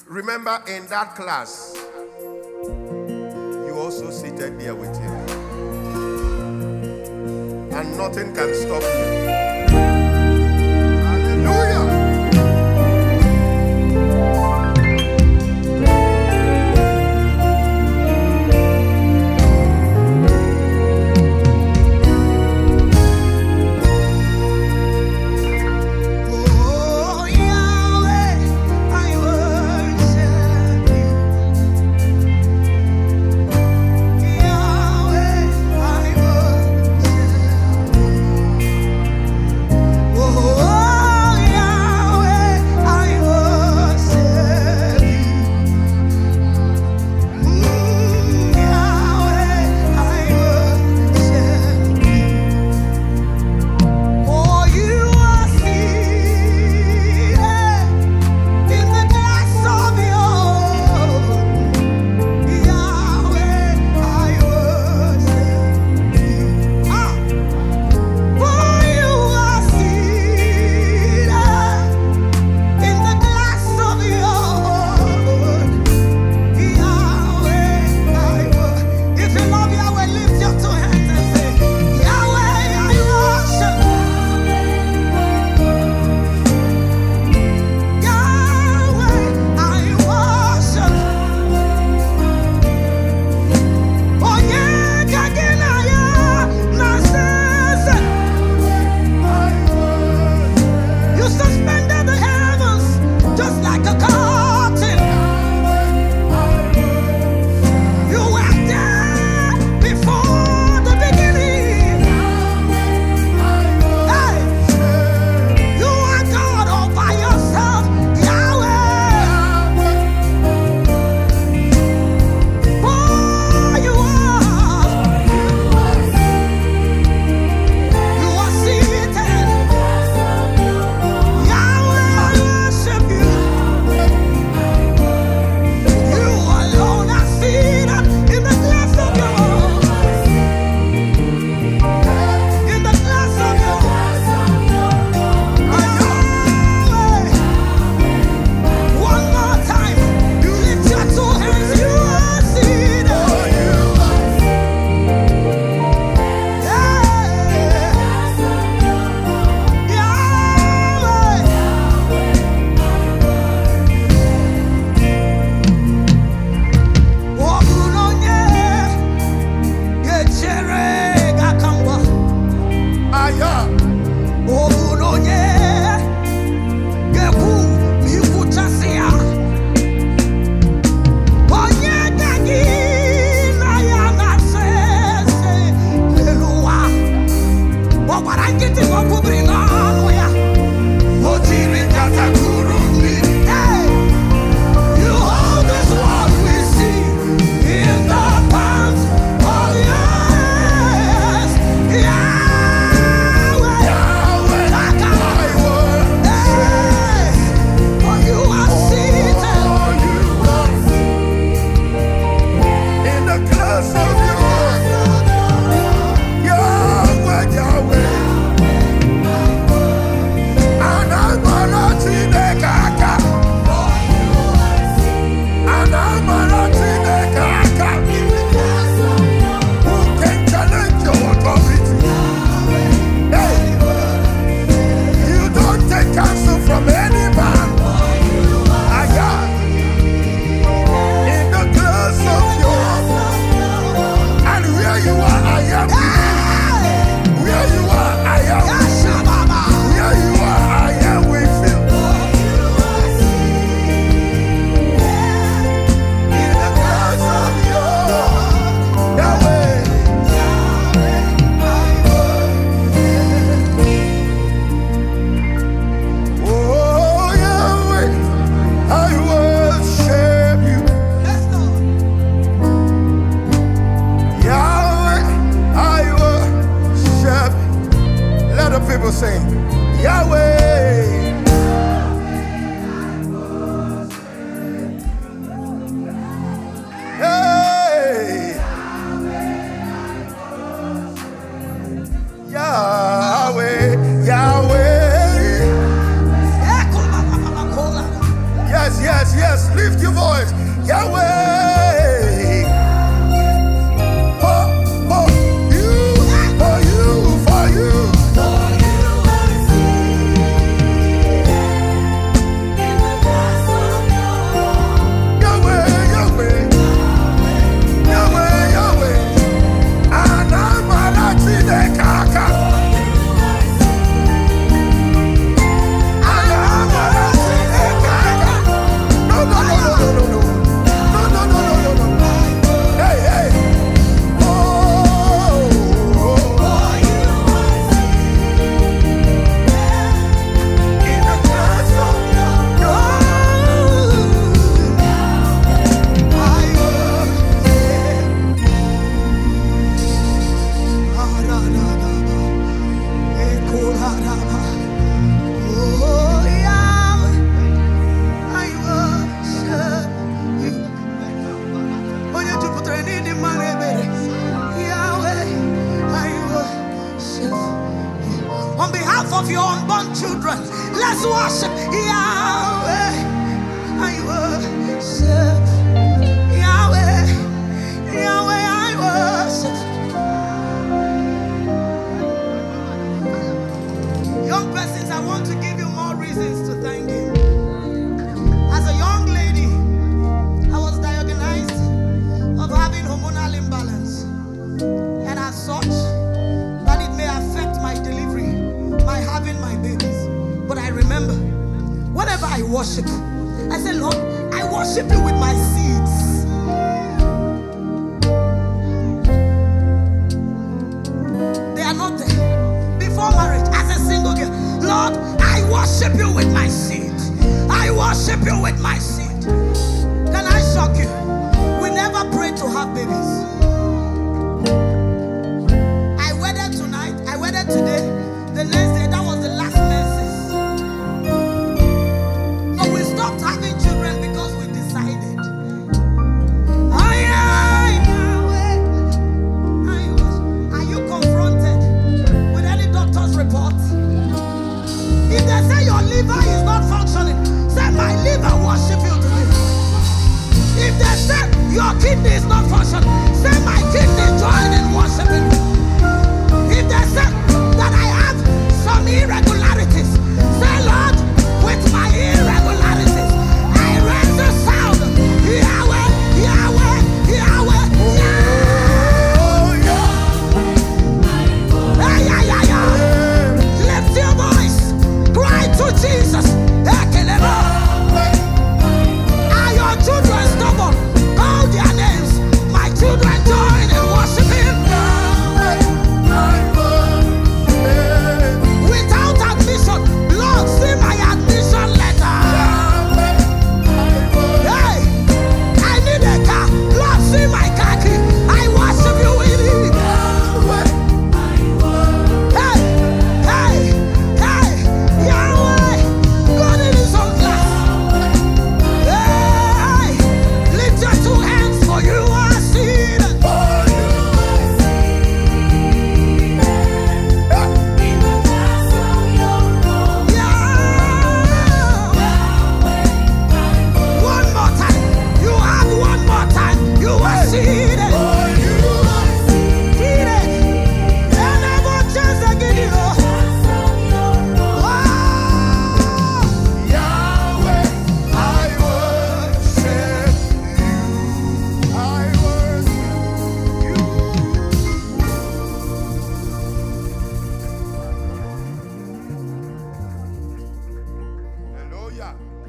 Remember, in that class, you also seated there with him. And nothing can stop you. Hallelujah. Yes, lift your voice. Yahweh. On behalf of your unborn children, let's worship Yahweh. I worship Yahweh. Yahweh, I worship. Young persons, I want to give you more reasons to thank Him. As a young lady, I was diagnosed of having hormonal imbalance, and as such, that it may affect my delivery, my having my babies. But I remember, whenever I worship, I say, Lord, I worship you with my seeds. They are not there. Before marriage, as a single girl, Lord, I worship you with my seed. I worship you with my seed. Can I shock you? We never prayed to have babies. I wedded tonight, I wedded today, the next day, that was the last menses. So we stopped having children because we decided. Are you confronted with any doctor's report? If they say your liver is not functioning, say my liver worship you today. If they say your kidney is not functioning, say my kidney join in worshiping you. If they say that I have some irregularities, say Lord, with my irregularities, I raise the sound. Yahweh, Yahweh, Yahweh, Yahweh. Lift your voice, cry to Jesus. Are your children stubborn? Call their names. My children join in worshiping. Without admission, Lord, see my admission letter. Hey, I need a car. Lord, see my car key. I worship you with it. Hey, hey, hey, Yahweh, God in His own class. Hey, lift your two hands, for you are seated. One more time. You have one more time. You are seated. Seated. And I will just again, you know. Wow. Yahweh, I worship you. I worship you. Hallelujah.